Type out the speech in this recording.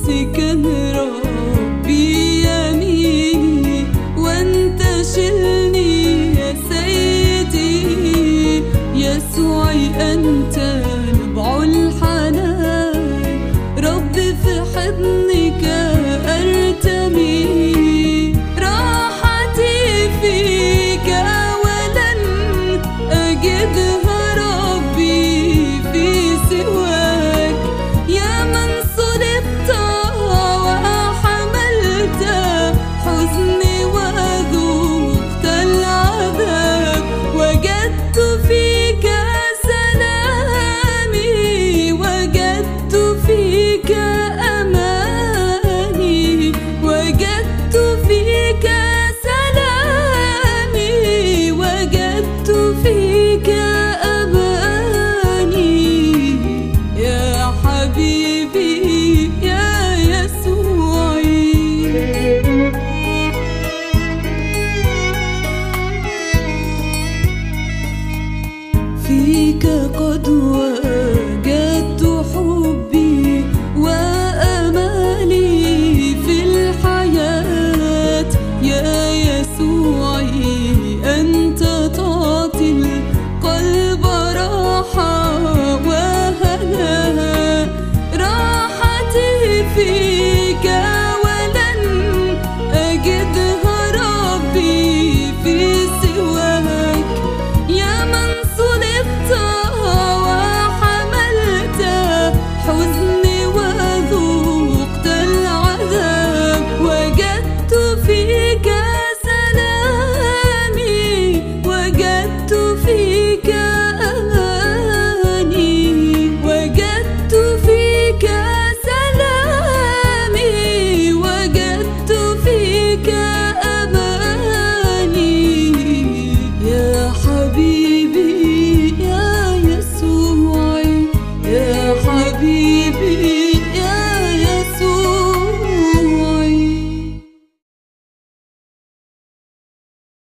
مسكن ربي يميني وانت شلني يا سيدي. يسوعي انت نبع الحنان، ربي في حضنك ارتمي. راحتي فيك ولن اجدها ربي في سواك. يا من صلبت وحملت حزني وذقت العذاب، وجدت فيك سلامي، وجدت فيك أماني، وجدت فيك سلامي، وجدت فيك أماني. يا حبيبي يا يسوعي، فيك قد وجدت حبي وأمالي في الحياة. يا يسوعي أنت تعطي القلب راحة وهنا. راحتي فيك ولن أجدها ربي في سواك. يا من صلبت وحملت حزني وذقت العذاب، وجدت فيك سلامي، وجدت فيك أماني، وجدت فيك سلامي، وجدت فيك أماني. يا حبيبي